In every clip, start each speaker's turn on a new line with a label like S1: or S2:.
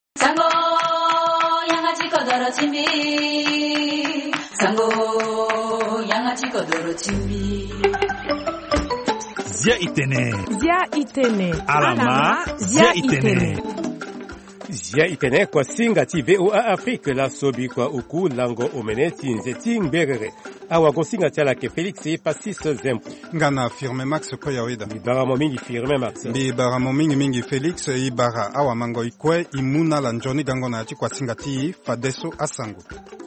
S1: Sango 양아치 거더러 침비 Sango 양아치 거더러 침비
S2: Zia itene
S3: Alama
S2: Zia itene
S3: Zia itene kwa singa ti VOA Afrique la sobi kwa uku lango omene tinze tingberere awa gosinga tiala ke Felix Pasis Zempu
S4: ngana firme Max Koyawida
S3: Ibara momingi firme Max
S4: Ibara momingi Felix Ibara awa mango ikwe imuna la njoni gango na ati kwa singa ti fadeso asango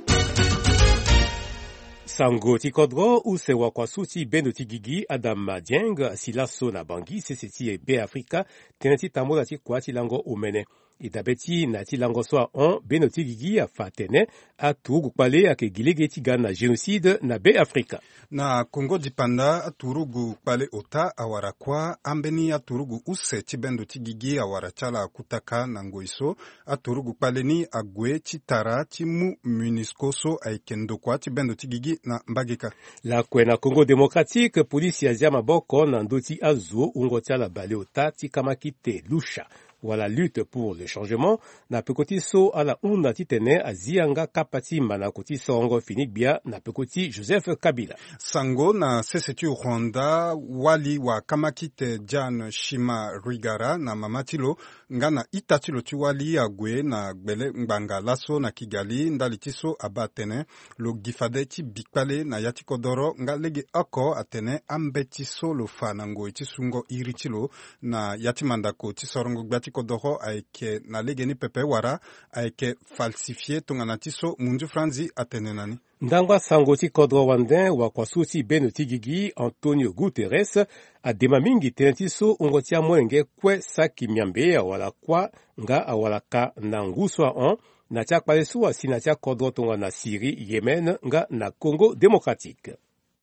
S3: Sango ti kodro usewa kwa suti beno ti gigi Adam Dieng silaso na bangi seseti be Afrika teneti tamola ti kwa ti lango omene idabeti na ti lango soa on beno ti gigi a fatene a turugu pale ake gilege ti ga na génocide na be Afrika
S4: na Congo dipanda turugu pale ota awara kwa ambeni a turugu use ti bendo ti gigi awara chala kutaka na ngoiso a turugu pale ni agwe ti tara ti mu MONUSCO so aikendo kwa ti bendo ti gigi na mbagika
S3: la kue na Congo démocratique polisi azia maboko na ndoti azo ungo tiala bale ota ti kamakite lusha wala lutte pour le changement na pekoti so ala una titene azianga kapati mana koti songo finibia na pekoti Joseph Kabila
S4: sango na seseti Rwanda wali wa kamakite Jan Shima Rwigara na mamatilo ngana itatilo ti wali agwe na gbele ngbanga laso na Kigali ndali tiso abatene lo gifade ti bikpale na yati kodoro nga lege oko atene ambeti so lo fanango ti sungo iritilo na yati mandako ti sorongo gbati kodoro aike na lege ni pepe wara aike falsifié tongana tiso munju franzi atene nani
S3: ndangwa sango ti kodro wandin wa kwa suti beno ti gigi Antonio Guterres adema mingi tene ti so ungo ti amwenge kue saki miambe awala kwa nga awala ka na nguswa on na ti akpale so asi na ti akodro tonga na Syrie, Yemen nga na Congo démocratique.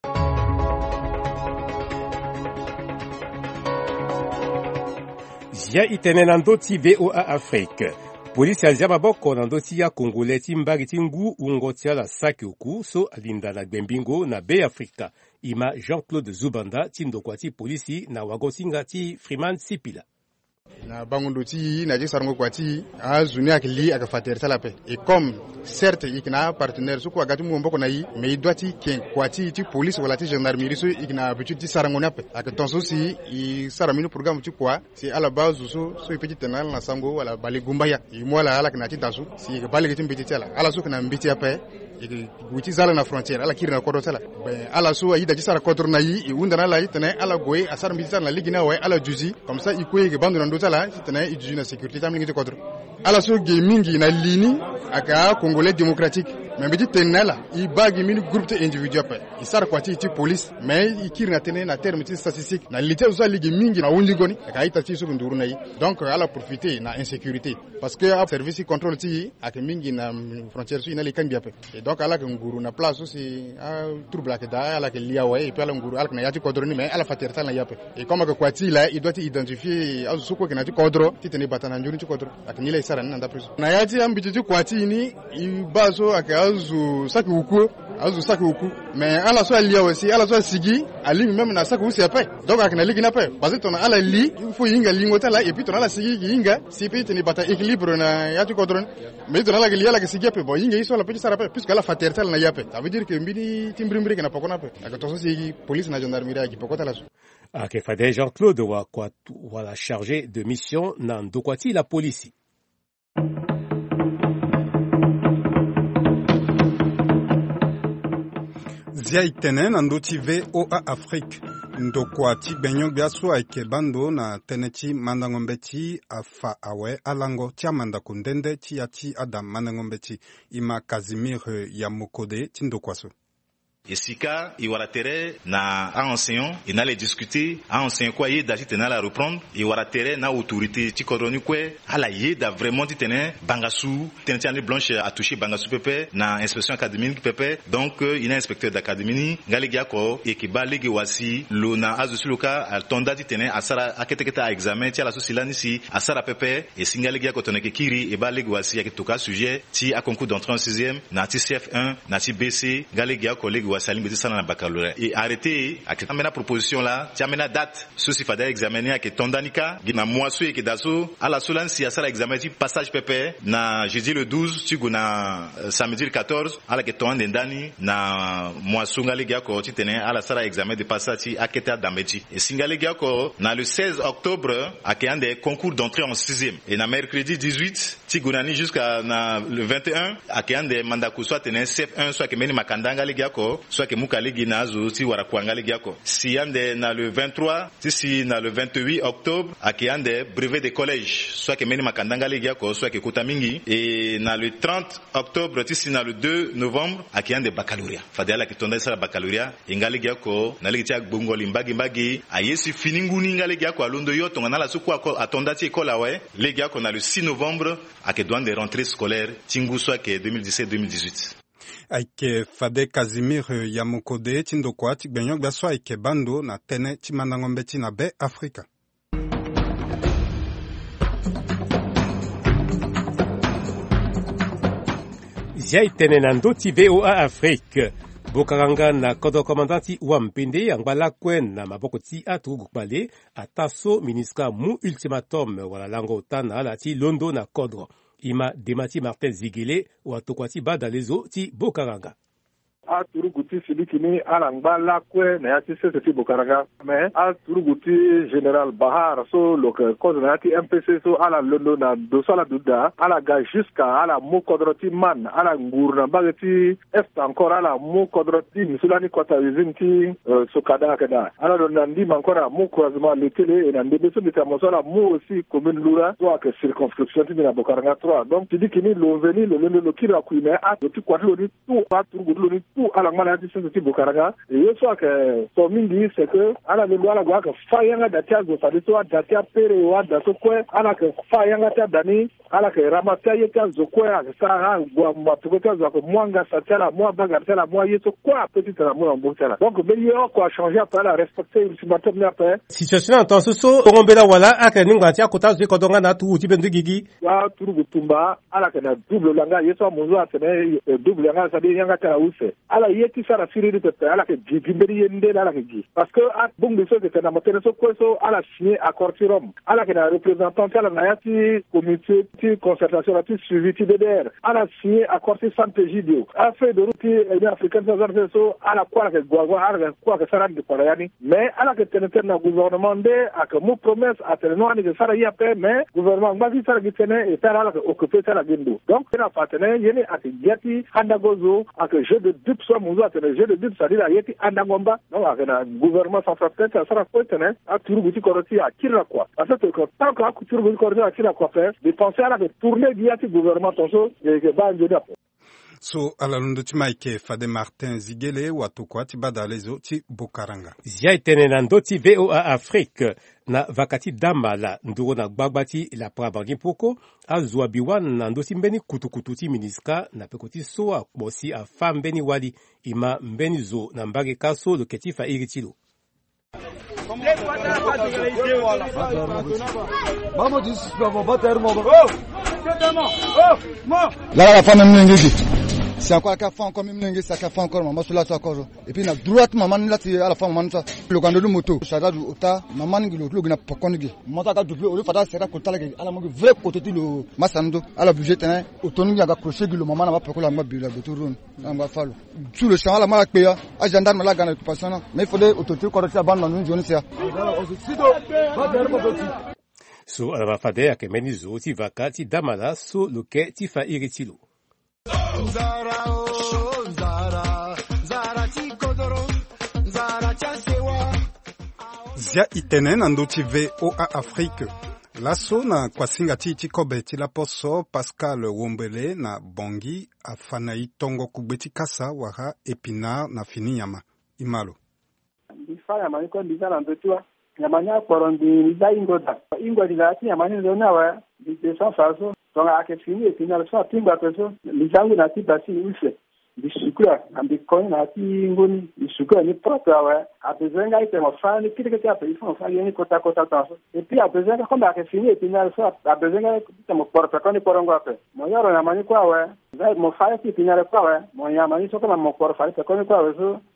S3: Zia itene na ndoti VOA Afrique. Polisi azia maboko na ndoti ya Kongole ti mbari ti ngu ungo ti ala saki oku so alinda na gbembingo na be Afrika. Ima Jean-Claude Zubanda ti ndokwa ti polisi na wagosinga ti Freeman Sipila.
S5: Na bangundo ti na je sarango kwa ti a zuni akili aka fater talape et comme certes ikna partenaire su ko agati mu mboko na yi mais doit ti ken kwa ti police wala ti gendarmerie su ikna habitude ti sarango nape aka tonso si I saramino programme ti kwa si ala base so petit tenal na sango wala bale gumbaya I mola ala kana ti dasu si bale ti mbiti ala su kana mbiti ape wuti zala na frontière ala kiri na kodo tala ben ala so yi da ci sara kodro na yi I unda na la itene ala goy asar mbiti na ligina way ala juzi comme ça I koy ge bandu na ndotala itene I juzi na sécurité tam ngi kodro ala so ge mingi na lini aka congolais démocratique mais mbiti tenala I bagi mini groupe te individuel pa I sara kwati ti police mais I kiri na tene na terme ti statistique na lité so ligi mingi na wundi goni aka ita ti so nduru na yi donc ala profiter na insécurité parce que service contrôle ti aka mingi na frontière su ina le kambia pa donc ala ke nguru na place aussi trouble ke da ala ke liya way et puis ala nguru ala na yati kodro ni mais ala fater tal na yape et comme que kwati là il doit identifier azu suko ke na ti kodro ti tene batana njuri ti kodro ak ni le sara na nda prise na yati ambiti ti kwati ni I baso ak azu saki uku mais ala so liya aussi ala so sigi ali même na saki usi ape donc ak na ligi na pe parce que ton ala li il faut yinga lingo tala et puis ton ala sigi yinga si pe tene bata équilibre na yati kodro mais ton ala ke liya la ke sigi ape bon yinga iso la petit sara pe puisque la fatertal na yape ça veut dire que mbini timbrimbri ke na pokona pe ak to so sigi police na gendarmerie ki pokota la so
S3: ake fade Jean-Claude wa kwa wala chargé de mission na ndokwati la polisi.
S4: Zia itene na ndoti VOA Afrique ndokwa ti benyo biaso aike bando na teneti mandangombe ti afa awe alango ti amandako ndende ti ya ti Adam mandangombe ti ima Casimir ya mokode ti ndokwa so
S6: Esika iwaratere na a enseignant et na les discuter a enseignant quoi yeda ti tena la reprendre iwaratere na autorité ti kodroni kwe ala yeda vraiment ti tena bangasu tena ti année blanche a touché bangasu pepe na inspection académique pepe donc ina inspecteur d'académie ngalegi ako ekiba legi wasi lo na azusi loka altonda ti tena asara aketeketa a examen ti ala so silani si asara pepe et singalegi ako toneke kiri e ba legi wasi akitoka sujet ti a concours d'entrée en 6e na ti CF1 na ti BC ngalegi ako legi wa salim beti sana na baccalauréat et arrêté ak amena proposition là ti amena date so si fada examiner ak tondanika gina moaso et daso ala solan si asala examen ti passage pp na jeudi le 12 ti guna samedi le 14 ala ke tonde ndani na moaso ngale gya ko ti tene ala sala examen de passage ti aketa dameti et singale gya ko na le 16 octobre ak ande concours d'entrée en 6e et na mercredi 18 ti gunani jusqu'à na le 21 ak ande mandaku soit tene CF1 soit ke meni makandanga le gya ko soit ke mukale ginazo ti wara kwanga le gya ko si ande na le 23 ti si na le 28 octobre ak ande brevet de collège soit ke meni makandanga le gya ko soit ke kutamingi et na le 30 octobre ti si na le 2 novembre ak ande baccalauréat fadela ke tonda sala baccalauréat ingale gya ko na le ti agbongoli mbagi ayesi fininguni ngale gya ko alondo yo tonga na la suku atonda ti école awe le gya ko na le 6 novembre ak douane de rentrée scolaire tingu soit ke 2017-2018
S4: aike Fade Casimir Yamukode tindokwa tikbenyo gbaso aike bando na tene timandangombe tina be Afrika.
S3: Zia itene na ndoti VOA Afrique. Bokaranga na kodo komandanti Wampende angbala kwen na maboko ti atu gukbale ataso ministra mu ultimatum wala lango tana ala ti londo na kodro. Ima demati Martin Zigele watokwati badalezo ti Bokaranga.
S7: A turuguti silikini alangba lakwe na yati seseti Bokaranga me a turuguti General Bahar so loke kozo na yati MPC so ala londo na dosala duda ala ga jusqu'à ala mu kodroti man ala ngurna bagati est encore ala mu kodroti misulani kota yuzinti sokada kada ala do nandi mankora mu croisement le télé et nandi beso de tamosola mu aussi commune lura so ak circonscription ti na Bokaranga 3 donc tu dis kini lo veni le londo lo kira kuime a tu kwatlo ni tout a turuguti lo ni tout ala ngala ti sese ti Bokaranga et yo so que so mingi c'est que ala le ala gwa ka fayanga datia go fadiso datia pere wa daso kwe ala ka fayanga ta dani ala ka ramata yeta zo kwe sa ha gwa matuko zo ko mwanga satela mwa bagatela mwa yeso kwa petite la mwa mbotela donc belio ko changer après la respecter ultimatum na après
S3: situation en temps so rombela wala aka ninga tia kota zo ko donga na tu ti bendu gigi
S7: wa turu butumba ala ka na double langa yeso muzo atene double langa sa de yanga ta use ala yeti sara firiri pepe ala ke jimberi yende ala ke gi parce que a bungu so que na matene so kweso ala signé accord ti Rome ala ke na représentant ala na yati comité ti concertation la ti suivi ti DDR ala signé accord ti Santegidio a fait de route Union africaine so ala kwa ke gwa ala kwa ke sara de parayani mais ala ke tenete na gouvernement de ak mu promesse atene no ani ke sara yape mais gouvernement ngba sara gitene et sara ala ke occuper sara gendo donc na fatene yene ak yati handa gozo ak jeu de dupe so muzo atene jeu de dupe ça dit la yeti andangomba non ak na gouvernement centrafricain ça sera quoi tene a turuguti koroti akira quoi parce que tant que turuguti koroti akira quoi faire de penser à la tourner via ti gouvernement tonso et que ba njoni apo
S4: so ala londo ti maike Fade Martin Zigele watukwa ti badalezo ti Bokaranga.
S3: Zia itene na ndoti VOA Afrique na vakati dambala nduro na gbagbati la prabangi poko azwa biwan na ndosi mbeni kutukutu ti ministra na pekoti so akbosi a fa mbeni wali ima mbeni zo na mbage kaso lo ketifa iritilo.
S8: La femme mnengezi. C'est encore la femme comme mnengezi, ça fait encore maman sur la encore. Et puis na droite maman là tu à la femme maman ça. Le gando de moto, ça da du ota, maman ngi lo na pokongi. Mota ka double, o fada sera kota la ala mo vrai côté ti lo masando, ala budget ten, autonomie ya ga crochet le maman na ba pokola ma bi la botourun. Na ba falo. Tout le champ ala mala peya, a gendarme la gana occupation. Mais il faudrait autorité correcte à bande nous journée ça.
S3: So ala fade ak meni zo ti vakati damala so lo ke ti fa iritilo.
S4: Zia itene na ndoti VOA Afrique. Laso na kwasinga ti kobe ti la poso Pascal Wombele na Bongi afana itongo kubeti kasa wara Epinard na Fininyama. Imalo.
S7: Bifaya maniko bizala ndotua. Yamanya korondi za ingoda. Ingodi la ti yamanya zona wa de sans façon. Donc à que fini Epinard so timba peso. Lizangu na ti basi use. Bisukura ambikoni na ti ngoni bisukura ni propre wa apezenga ite mafani kile kile hapo ifo mafani yani kota tanso et puis apezenga comme à que fini Epinard so apezenga ite mo propre koni porongo ape moyaro na mani kwa wa za mo faya ti Epinard kwa wa mo ya mani so kama mo propre koni kwa wa so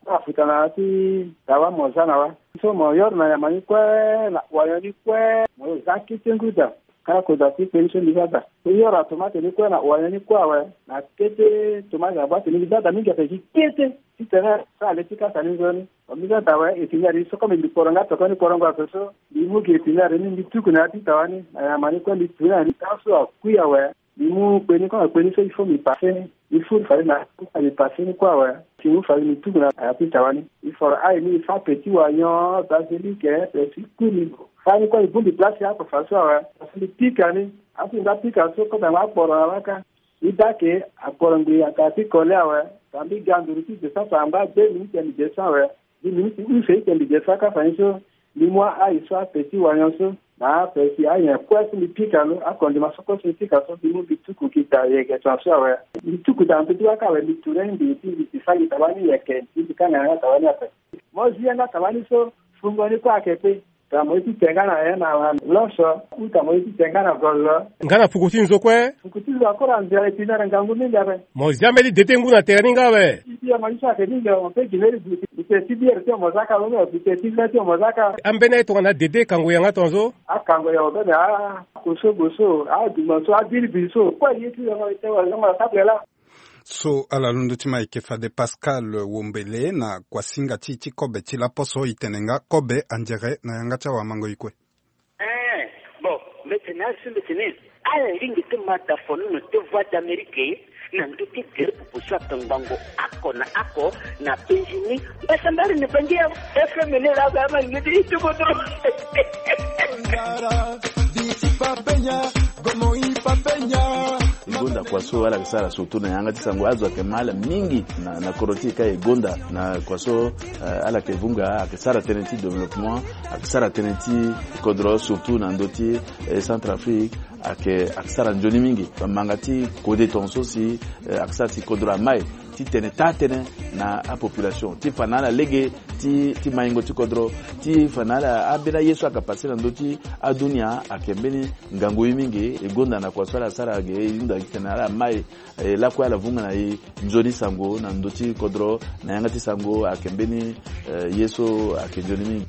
S7: Afrika na ti dawa mozana wa so moyor na yamani kwe na wayoni kwe mo zaki tenguda kala ko da ti pension libada yora tomate ni kwe na wayoni kwa we na kete tomate abati ni libada mingi apeji kete titera sa letika sanizoni omiga dawa etinyari so kama ndiporanga tokoni poronga peso limugi etinyari ni bituku na ti tawani na yamani kwe ni tuna ni kaso akuya we limu kweni kwa kweni so ifo mi paseni ifo fali na ali paseni kwa we timu fali ni tuku na ati tawani ifo ai ni fa peti wa nyo basilike peti kuni fani kwa ibundi place hapo faso we asili pika ni ati nda pika so kwa na poro waka idake aporongi akati kolea we tambi ganduru ti de sa amba de ni ti de sa we ni ni ti fe ti de sa ka fanso ni moi ai so peti wa nyo so na pesi aya kwesi lipika no akonde masoko lipika so bimu bituku kita yeke transfer we bituku da mbiwa ka we biturendi ti fali tabani yeke bikana na tabani hapa mozi na tabani so fungoni kwa kepe kama iti tengana na losho kama iti tengana gozo
S3: ngana fukutinzo kwe
S7: fukutinzo akora ndia itina ngangu mingi hapa
S3: mozi ameli detengu na teninga we
S7: ndio maisha keninga opeki neri bitetibier tio mozaka longo bitetibier tio mozaka
S3: ambene to na dede kango yanga tonzo
S7: akango ya obebe kuso dimanso adili biso kwa yetu ya itewa ngama tapela
S4: so ala lundu tima ikefa de Pascal Wombele na kwa singa chichi kobe chila poso itenenga kobe anjere na yanga cha wamango ikwe
S9: bon maintenant sur le tennis ala lingi te mata fonu no te voix d'Amérique na nduki gere pupusa tangango ako na penjini basambari ne bangia FM ne la gama ngidi tukodro
S10: ngara diti papenya gomo ipapenya
S11: Gonda kwa so wala kisara surtout na yanga tisango azo kemala mingi na koroti kai gonda na kwa so ala kevunga akisara tenenti development akisara tenenti kodro surtout na ndoti Centrafrique akisara njoni mingi mangati kode tonso si akisara ti kodro mai ti tene na a population ti fanala lege ti maingo ti kodro ti fanala abira yesu akapasi na ndoti adunia akembeni ngango mingi egonda na kwa swala sara ge inda kitana mai la kwa la vunga na njoni sango na ndoti kodro na yanga ti sango akembeni yesu akenjoni mingi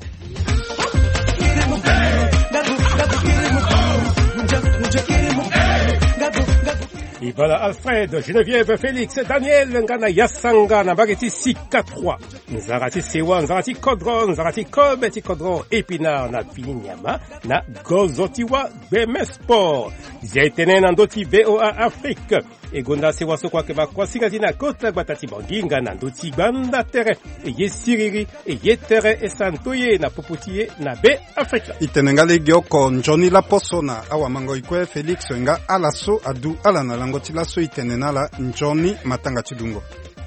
S3: Ibala Alfred, Geneviève, Félix, Daniel, Ngana Yassanga, Nabageti Sika 3, Nzarati Sewa, Nzarati Kodron, Nzarati Kobe, Tikodron, Epina, na Pinyama, na Gozotiwa, BM Sport, Ziaitene, Nandoti, VOA Afrique, Egonda Sewa Sokwa Keba, Kwasigatina, Kota, Batati Banginga, Nandoti, Banda Tere, Eye Siriri, Eye Tere, e Santoye, na Popotiye, na B Afrique.
S4: Itenenga Legioko, Njoni La Posona, Awa Mango Ikwe, Félix, Nga, Alaso, Adu, Alana, Langoti La So Itenenala, Njoni, Matanga Chidungo.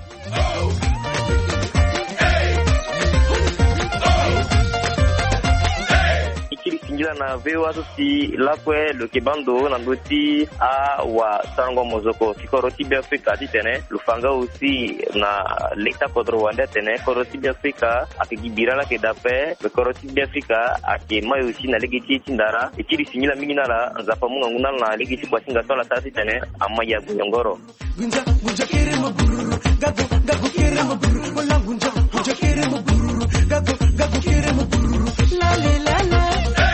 S12: na vewa si lakwe lo kibando na ndoti a wa sango mozoko sikoroti bi Afrika ditene lufanga aussi na leta kodro wanda tene koroti bi Afrika akigibira la kedape koroti bi Afrika akemayo aussi na legiti tindara ikiri sinyila mingina la nzapa munga nguna na legiti kwa singa tola tasi tene amaya guyongoro
S10: gunja gunja kere maburu gago gago kere maburu wala gunja gunja kere maburu gago gago kere maburu la la la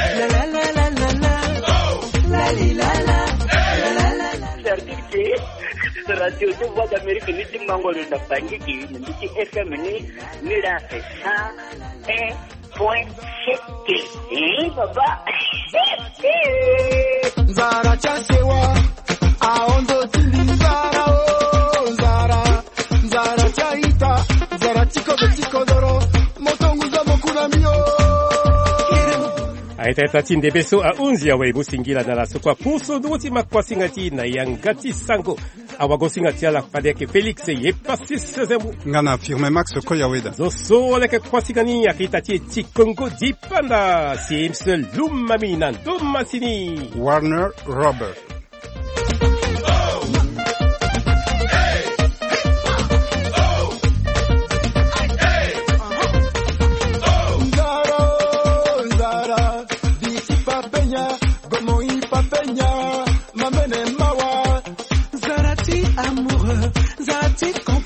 S9: radio de voix d'Amérique ni di mangolo na bangiki ni di FM ni la ça 1.7 baba
S10: Zara chasewa aondo tilizara o Zara chaita Zara tiko doro motongu za mokuna mio
S3: Aita tinde beso a unzi ya weibu singila na la sokwa puso duti makwa singati na yangati sango awago singati ala padeke Felix ye pasis sezemu
S4: ngana firme Max Koyaweda
S3: zoso leke kwa singani ya kitati tikongo dipanda Sims Lumamina Domasini
S4: Warner Robert
S10: Zarati